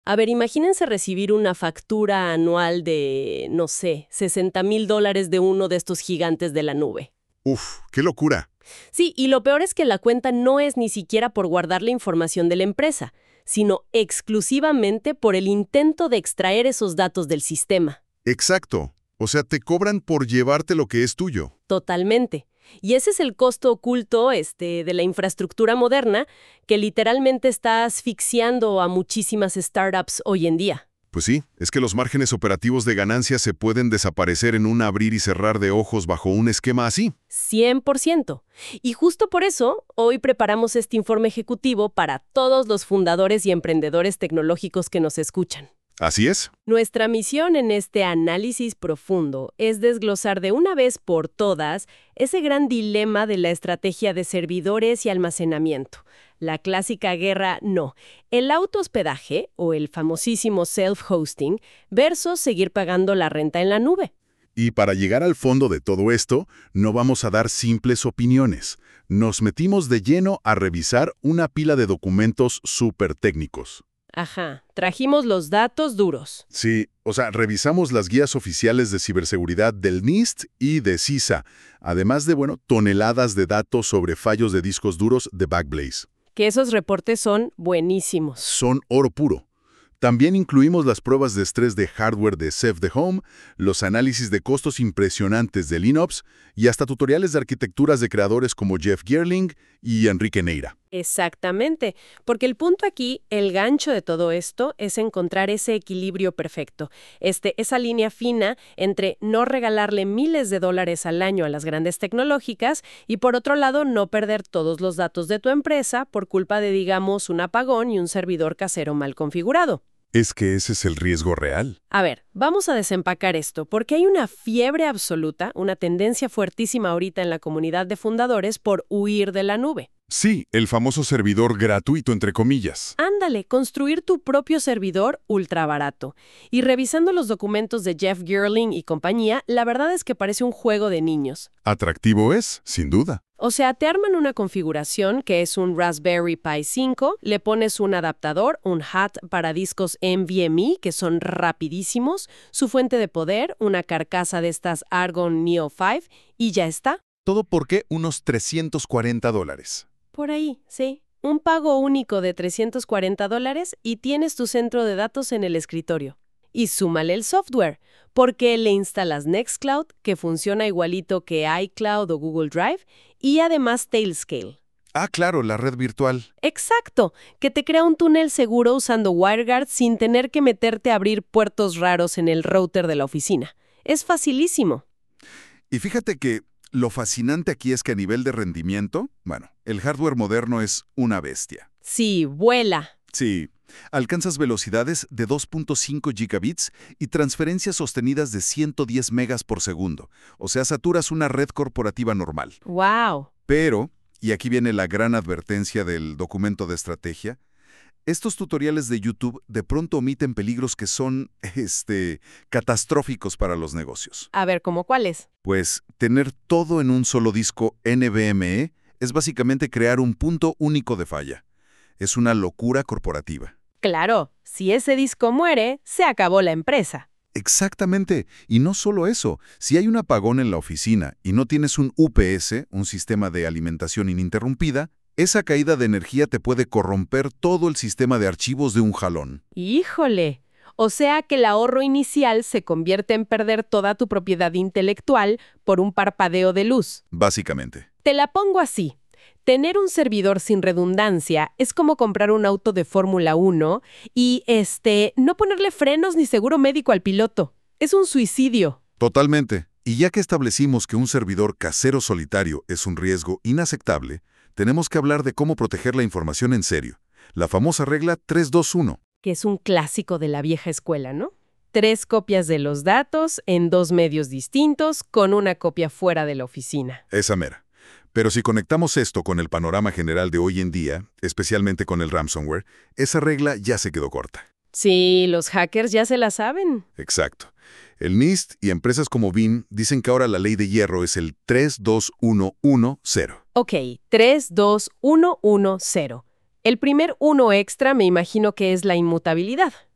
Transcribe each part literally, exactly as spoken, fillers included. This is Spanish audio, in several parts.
A ver, imagínense recibir una factura anual de, no sé, sesenta mil dólares de uno de estos gigantes de la nube. Uf, qué locura. Sí, y lo peor es que la cuenta no es ni siquiera por guardar la información de la empresa, sino exclusivamente por el intento de extraer esos datos del sistema. Exacto. O sea, te cobran por llevarte lo que es tuyo. Totalmente. Y ese es el costo oculto este, de la infraestructura moderna que literalmente está asfixiando a muchísimas startups hoy en día. Pues sí, es que los márgenes operativos de ganancia se pueden desaparecer en un abrir y cerrar de ojos bajo un esquema así. cien por ciento. Y justo por eso, hoy preparamos este informe ejecutivo para todos los fundadores y emprendedores tecnológicos que nos escuchan. Así es. Nuestra misión en este análisis profundo es desglosar de una vez por todas ese gran dilema de la estrategia de servidores y almacenamiento. La clásica guerra no, el autohospedaje o el famosísimo self-hosting versus seguir pagando la renta en la nube. Y para llegar al fondo de todo esto, no vamos a dar simples opiniones. Nos metimos de lleno a revisar una pila de documentos súper técnicos. Ajá, trajimos los datos duros. Sí, o sea, revisamos las guías oficiales de ciberseguridad del NIST y de CISA, además de, bueno, toneladas de datos sobre fallos de discos duros de Backblaze. Que esos reportes son buenísimos. Son oro puro. También incluimos las pruebas de estrés de hardware de Save the Home, los análisis de costos impresionantes de Linux y hasta tutoriales de arquitecturas de creadores como Jeff Gerling y Enrique Neira. Exactamente, porque el punto aquí, el gancho de todo esto, es encontrar ese equilibrio perfecto, este, esa línea fina entre no regalarle miles de dólares al año a las grandes tecnológicas y por otro lado no perder todos los datos de tu empresa por culpa de, digamos, un apagón y un servidor casero mal configurado. Es que ese es el riesgo real. A ver, vamos a desempacar esto, porque hay una fiebre absoluta, una tendencia fuertísima ahorita en la comunidad de fundadores por huir de la nube. Sí, el famoso servidor gratuito, entre comillas. Ándale, construir tu propio servidor ultra barato. Y revisando los documentos de Jeff Gerling y compañía, la verdad es que parece un juego de niños. Atractivo es, sin duda. O sea, te arman una configuración que es un Raspberry Pi cinco, le pones un adaptador, un H A T para discos NVMe, que son rapidísimos, su fuente de poder, una carcasa de estas Argon Neo cinco, y ya está. ¿Todo por qué unos trescientos cuarenta dólares? Por ahí, sí. Un pago único de trescientos cuarenta dólares y tienes tu centro de datos en el escritorio. Y súmale el software, porque le instalas Nextcloud, que funciona igualito que iCloud o Google Drive, y además Tailscale. Ah, claro, la red virtual. Exacto, que te crea un túnel seguro usando WireGuard sin tener que meterte a abrir puertos raros en el router de la oficina. Es facilísimo. Y fíjate que lo fascinante aquí es que a nivel de rendimiento, bueno, el hardware moderno es una bestia. Sí, vuela. Sí, alcanzas velocidades de dos punto cinco gigabits y transferencias sostenidas de ciento diez megas por segundo. O sea, saturas una red corporativa normal. ¡Wow! Pero, y aquí viene la gran advertencia del documento de estrategia, estos tutoriales de YouTube de pronto omiten peligros que son, este, catastróficos para los negocios. A ver, ¿cómo cuáles? Pues tener todo en un solo disco NVMe es básicamente crear un punto único de falla. Es una locura corporativa. Claro, si ese disco muere, se acabó la empresa. Exactamente. Y no solo eso. Si hay un apagón en la oficina y no tienes un U P S, un sistema de alimentación ininterrumpida, esa caída de energía te puede corromper todo el sistema de archivos de un jalón. ¡Híjole! O sea que el ahorro inicial se convierte en perder toda tu propiedad intelectual por un parpadeo de luz. Básicamente. Te la pongo así. Tener un servidor sin redundancia es como comprar un auto de Fórmula uno y, este, no ponerle frenos ni seguro médico al piloto. Es un suicidio. Totalmente. Y ya que establecimos que un servidor casero solitario es un riesgo inaceptable, tenemos que hablar de cómo proteger la información en serio. La famosa regla tres dos uno. Que es un clásico de la vieja escuela, ¿no? Tres copias de los datos en dos medios distintos con una copia fuera de la oficina. Esa mera. Pero si conectamos esto con el panorama general de hoy en día, especialmente con el ransomware, esa regla ya se quedó corta. Sí, los hackers ya se la saben. Exacto. El NIST y empresas como Veeam dicen que ahora la ley de hierro es el tres dos uno uno cero. Ok, tres dos uno uno cero. El primer uno extra me imagino que es la inmutabilidad.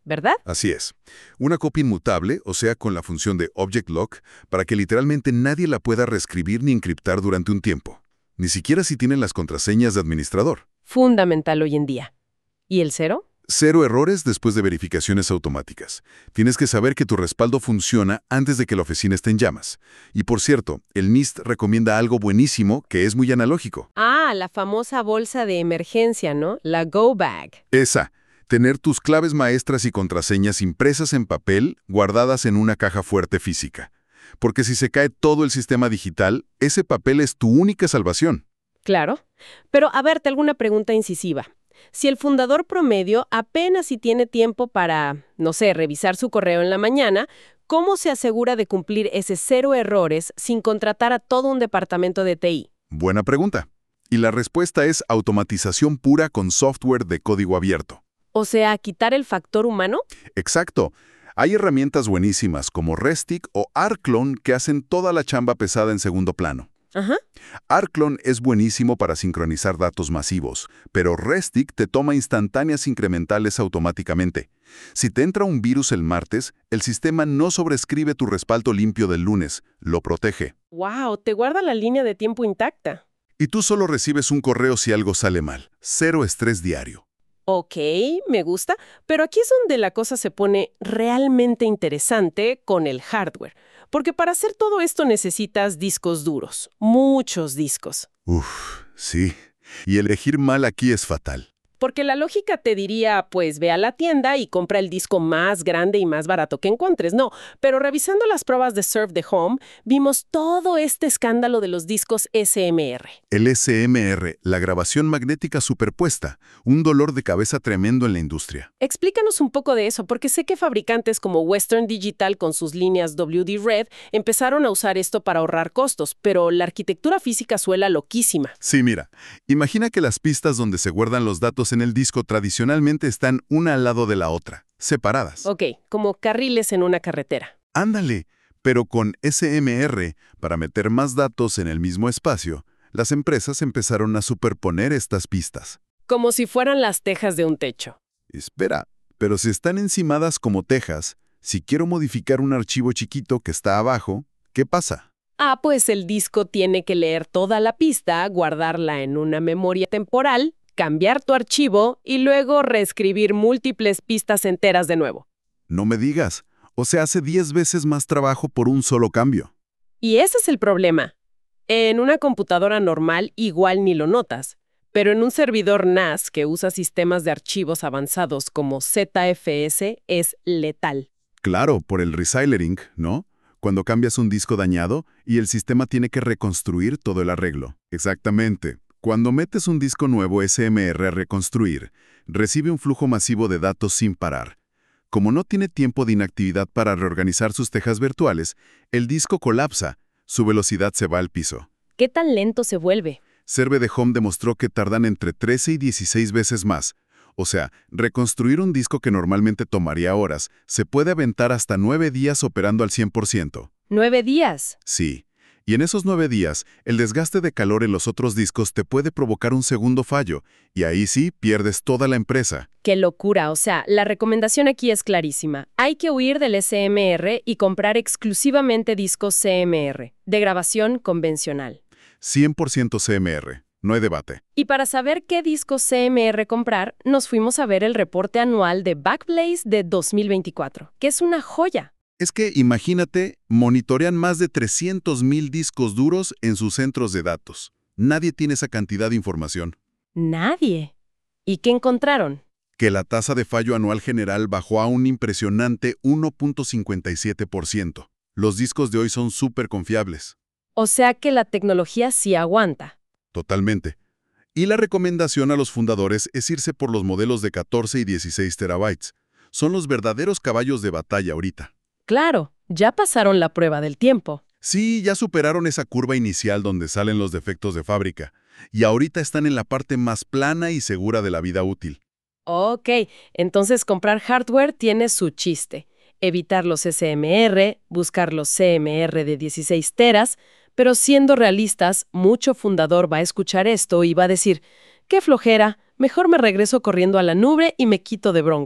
¿verdad? Así es. Una copia inmutable, o sea, con la función de Object Lock, para que literalmente nadie la pueda reescribir ni encriptar durante un tiempo. Ni siquiera si tienen las contraseñas de administrador. Fundamental hoy en día. ¿Y el cero? Cero errores después de verificaciones automáticas. Tienes que saber que tu respaldo funciona antes de que la oficina esté en llamas. Y por cierto, el NIST recomienda algo buenísimo que es muy analógico. Ah, la famosa bolsa de emergencia, ¿no? La Go Bag. Esa. Tener tus claves maestras y contraseñas impresas en papel, guardadas en una caja fuerte física. Porque si se cae todo el sistema digital, ese papel es tu única salvación. Claro. Pero a ver, te hago una pregunta incisiva. Si el fundador promedio apenas si tiene tiempo para, no sé, revisar su correo en la mañana, ¿cómo se asegura de cumplir ese cero errores sin contratar a todo un departamento de T I? Buena pregunta. Y la respuesta es automatización pura con software de código abierto. O sea, quitar el factor humano. Exacto. Hay herramientas buenísimas como Restic o Arclone que hacen toda la chamba pesada en segundo plano. Ajá. Arclone es buenísimo para sincronizar datos masivos, pero Restic te toma instantáneas incrementales automáticamente. Si te entra un virus el martes, el sistema no sobrescribe tu respaldo limpio del lunes, lo protege. Wow, te guarda la línea de tiempo intacta. Y tú solo recibes un correo si algo sale mal. Cero estrés diario. Ok, me gusta, pero aquí es donde la cosa se pone realmente interesante con el hardware. Porque para hacer todo esto necesitas discos duros, muchos discos. Uf, sí. Y elegir mal aquí es fatal. Porque la lógica te diría, pues ve a la tienda y compra el disco más grande y más barato que encuentres. No, pero revisando las pruebas de Serve the Home, vimos todo este escándalo de los discos S M R. El S M R, la grabación magnética superpuesta, un dolor de cabeza tremendo en la industria. Explícanos un poco de eso, porque sé que fabricantes como Western Digital con sus líneas W D Red empezaron a usar esto para ahorrar costos, pero la arquitectura física suena loquísima. Sí, mira, imagina que las pistas donde se guardan los datos en el disco tradicionalmente están una al lado de la otra, separadas. Ok, como carriles en una carretera. Ándale, pero con S M R, para meter más datos en el mismo espacio, las empresas empezaron a superponer estas pistas. Como si fueran las tejas de un techo. Espera, pero si están encimadas como tejas, si quiero modificar un archivo chiquito que está abajo, ¿qué pasa? Ah, pues el disco tiene que leer toda la pista, guardarla en una memoria temporal, cambiar tu archivo y luego reescribir múltiples pistas enteras de nuevo. No me digas, o sea, hace diez veces más trabajo por un solo cambio. Y ese es el problema. En una computadora normal igual ni lo notas, pero en un servidor N A S que usa sistemas de archivos avanzados como Z F S es letal. Claro, por el resilering, ¿no? Cuando cambias un disco dañado y el sistema tiene que reconstruir todo el arreglo. Exactamente. Cuando metes un disco nuevo S M R a reconstruir, recibe un flujo masivo de datos sin parar. Como no tiene tiempo de inactividad para reorganizar sus tejas virtuales, el disco colapsa, su velocidad se va al piso. ¿Qué tan lento se vuelve? Serve the Home demostró que tardan entre trece y dieciséis veces más. O sea, reconstruir un disco que normalmente tomaría horas, se puede aventar hasta nueve días operando al cien por ciento. ¿Nueve días? Sí. Y en esos nueve días, el desgaste de calor en los otros discos te puede provocar un segundo fallo, y ahí sí pierdes toda la empresa. ¡Qué locura! O sea, la recomendación aquí es clarísima. Hay que huir del S M R y comprar exclusivamente discos C M R, de grabación convencional. cien por ciento C M R, no hay debate. Y para saber qué discos C M R comprar, nos fuimos a ver el reporte anual de Backblaze de dos mil veinticuatro, que es una joya. Es que, imagínate, monitorean más de trescientos mil discos duros en sus centros de datos. Nadie tiene esa cantidad de información. Nadie. ¿Y qué encontraron? Que la tasa de fallo anual general bajó a un impresionante uno punto cincuenta y siete por ciento. Los discos de hoy son súper confiables. O sea que la tecnología sí aguanta. Totalmente. Y la recomendación a los fundadores es irse por los modelos de catorce y dieciséis terabytes. Son los verdaderos caballos de batalla ahorita. Claro, ya pasaron la prueba del tiempo. Sí, ya superaron esa curva inicial donde salen los defectos de fábrica, y ahorita están en la parte más plana y segura de la vida útil. Ok, entonces comprar hardware tiene su chiste. Evitar los S M R, buscar los C M R de dieciséis teras, pero siendo realistas, mucho fundador va a escuchar esto y va a decir, ¡qué flojera! Mejor me regreso corriendo a la nube y me quito de broncas.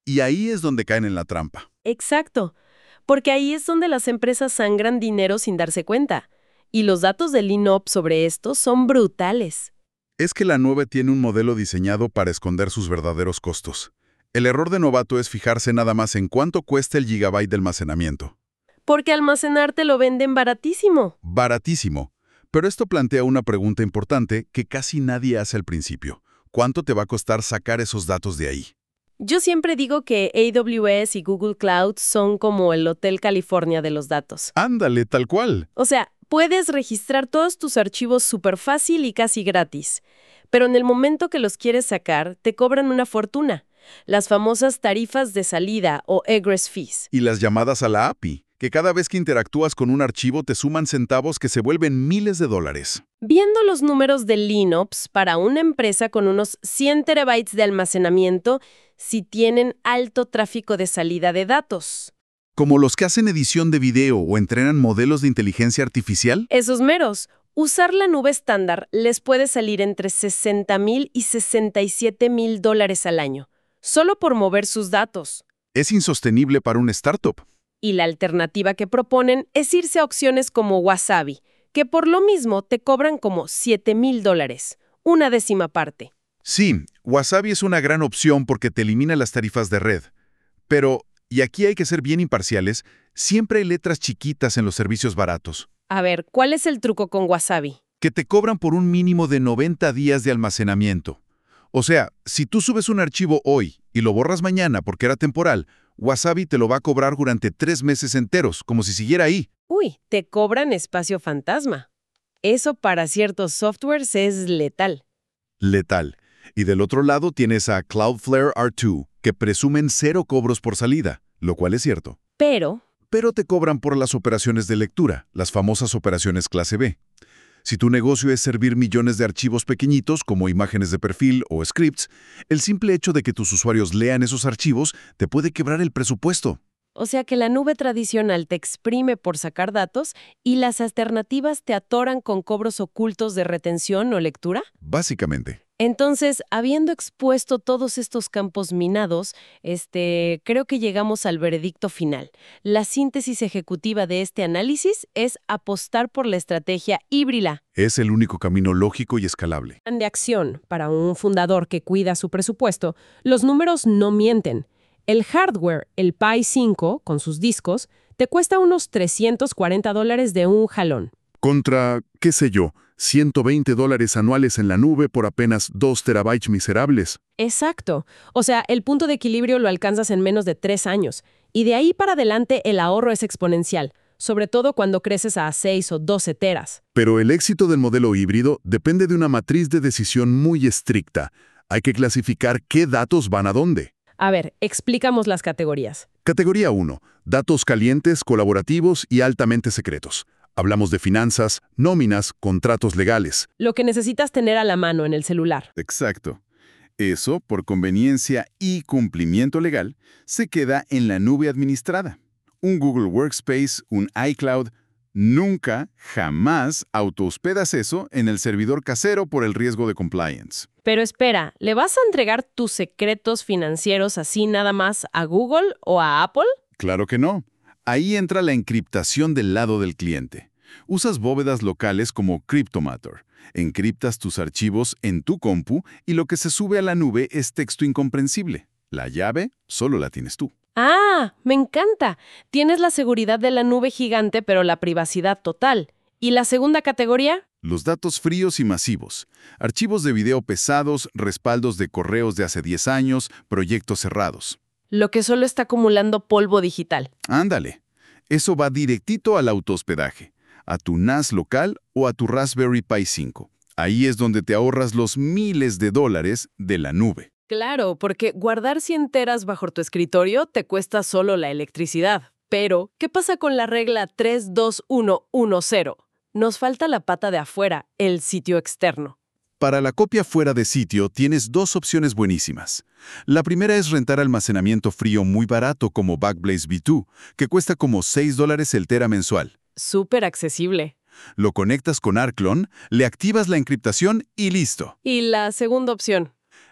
Y ahí es donde caen en la trampa. Exacto, porque ahí es donde las empresas sangran dinero sin darse cuenta. Y los datos del INOP sobre esto son brutales. Es que la nube tiene un modelo diseñado para esconder sus verdaderos costos. El error de novato es fijarse nada más en cuánto cuesta el gigabyte de almacenamiento. Porque almacenarte lo venden baratísimo. Baratísimo. Pero esto plantea una pregunta importante que casi nadie hace al principio. ¿Cuánto te va a costar sacar esos datos de ahí? Yo siempre digo que A W S y Google Cloud son como el Hotel California de los datos. Ándale, tal cual. O sea, puedes registrar todos tus archivos súper fácil y casi gratis. Pero en el momento que los quieres sacar, te cobran una fortuna. Las famosas tarifas de salida o egress fees. Y las llamadas a la A P I, que cada vez que interactúas con un archivo te suman centavos que se vuelven miles de dólares. Viendo los números del Linux para una empresa con unos cien terabytes de almacenamiento, si tienen alto tráfico de salida de datos. ¿Como los que hacen edición de video o entrenan modelos de inteligencia artificial? Esos meros. Usar la nube estándar les puede salir entre sesenta mil y sesenta y siete mil dólares al año, solo por mover sus datos. Es insostenible para un startup. Y la alternativa que proponen es irse a opciones como Wasabi, que por lo mismo te cobran como siete mil dólares, una décima parte. Sí, Wasabi es una gran opción porque te elimina las tarifas de red. Pero, y aquí hay que ser bien imparciales, siempre hay letras chiquitas en los servicios baratos. A ver, ¿cuál es el truco con Wasabi? Que te cobran por un mínimo de noventa días de almacenamiento. O sea, si tú subes un archivo hoy y lo borras mañana porque era temporal, Wasabi te lo va a cobrar durante tres meses enteros, como si siguiera ahí. Uy, te cobran espacio fantasma. Eso para ciertos softwares es letal. Letal. Y del otro lado tienes a Cloudflare R dos, que presumen cero cobros por salida, lo cual es cierto. Pero Pero te cobran por las operaciones de lectura, las famosas operaciones clase B. Si tu negocio es servir millones de archivos pequeñitos como imágenes de perfil o scripts, el simple hecho de que tus usuarios lean esos archivos te puede quebrar el presupuesto. O sea que la nube tradicional te exprime por sacar datos y las alternativas te atoran con cobros ocultos de retención o lectura. Básicamente. Entonces, habiendo expuesto todos estos campos minados, este, creo que llegamos al veredicto final. La síntesis ejecutiva de este análisis es apostar por la estrategia híbrida. Es el único camino lógico y escalable. Plan de acción para un fundador que cuida su presupuesto, los números no mienten. El hardware, el Pi cinco, con sus discos, te cuesta unos trescientos cuarenta dólares de un jalón. Contra, qué sé yo, ciento veinte dólares anuales en la nube por apenas dos terabytes miserables. Exacto. O sea, el punto de equilibrio lo alcanzas en menos de tres años. Y de ahí para adelante el ahorro es exponencial, sobre todo cuando creces a seis o doce teras. Pero el éxito del modelo híbrido depende de una matriz de decisión muy estricta. Hay que clasificar qué datos van a dónde. A ver, explicamos las categorías. Categoría uno. Datos calientes, colaborativos y altamente secretos. Hablamos de finanzas, nóminas, contratos legales. Lo que necesitas tener a la mano en el celular. Exacto. Eso, por conveniencia y cumplimiento legal, se queda en la nube administrada. Un Google Workspace, un iCloud, nunca, jamás autohospedas eso en el servidor casero por el riesgo de compliance. Pero espera, ¿le vas a entregar tus secretos financieros así nada más a Google o a Apple? Claro que no. Ahí entra la encriptación del lado del cliente. Usas bóvedas locales como Cryptomator. Encriptas tus archivos en tu compu y lo que se sube a la nube es texto incomprensible. La llave solo la tienes tú. ¡Ah! ¡Me encanta! Tienes la seguridad de la nube gigante, pero la privacidad total. ¿Y la segunda categoría? Los datos fríos y masivos. Archivos de video pesados, respaldos de correos de hace diez años, proyectos cerrados. Lo que solo está acumulando polvo digital. Ándale. Eso va directito al autohospedaje, a tu N A S local o a tu Raspberry Pi cinco. Ahí es donde te ahorras los miles de dólares de la nube. Claro, porque guardar cien teras bajo tu escritorio te cuesta solo la electricidad. Pero, ¿qué pasa con la regla tres dos uno uno cero? Nos falta la pata de afuera, el sitio externo. Para la copia fuera de sitio tienes dos opciones buenísimas. La primera es rentar almacenamiento frío muy barato como Backblaze V dos, que cuesta como seis dólares el tera mensual. Súper accesible. Lo conectas con Arclon, le activas la encriptación y listo. ¿Y la segunda opción?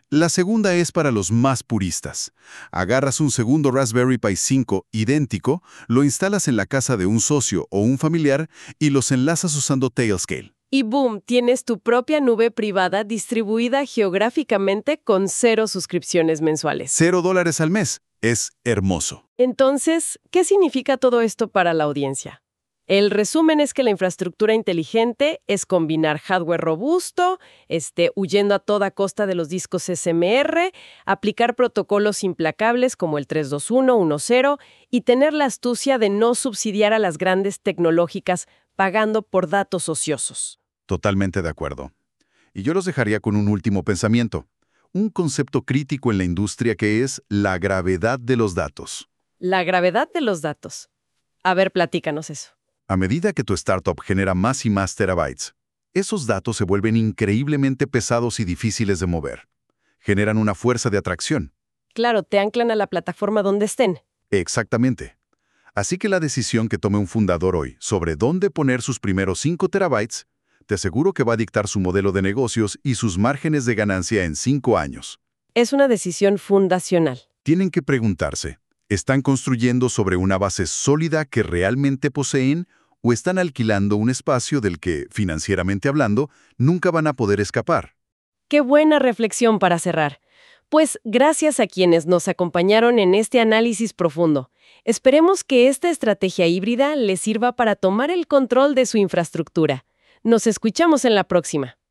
La segunda es para los más puristas. Agarras un segundo Raspberry Pi cinco idéntico, lo instalas en la casa de un socio o un familiar y los enlazas usando Tailscale. Y boom, tienes tu propia nube privada distribuida geográficamente con cero suscripciones mensuales. Cero dólares al mes. Es hermoso. Entonces, ¿qué significa todo esto para la audiencia? El resumen es que la infraestructura inteligente es combinar hardware robusto, este, huyendo a toda costa de los discos S M R, aplicar protocolos implacables como el tres dos uno, uno cero y tener la astucia de no subsidiar a las grandes tecnológicas pagando por datos ociosos. Totalmente de acuerdo. Y yo los dejaría con un último pensamiento. Un concepto crítico en la industria que es la gravedad de los datos. La gravedad de los datos. A ver, platícanos eso. A medida que tu startup genera más y más terabytes, esos datos se vuelven increíblemente pesados y difíciles de mover. Generan una fuerza de atracción. Claro, te anclan a la plataforma donde estén. Exactamente. Así que la decisión que tome un fundador hoy sobre dónde poner sus primeros cinco terabytes, te aseguro que va a dictar su modelo de negocios y sus márgenes de ganancia en cinco años. Es una decisión fundacional. Tienen que preguntarse, ¿están construyendo sobre una base sólida que realmente poseen o están alquilando un espacio del que, financieramente hablando, nunca van a poder escapar? Qué buena reflexión para cerrar. Pues gracias a quienes nos acompañaron en este análisis profundo. Esperemos que esta estrategia híbrida les sirva para tomar el control de su infraestructura. Nos escuchamos en la próxima.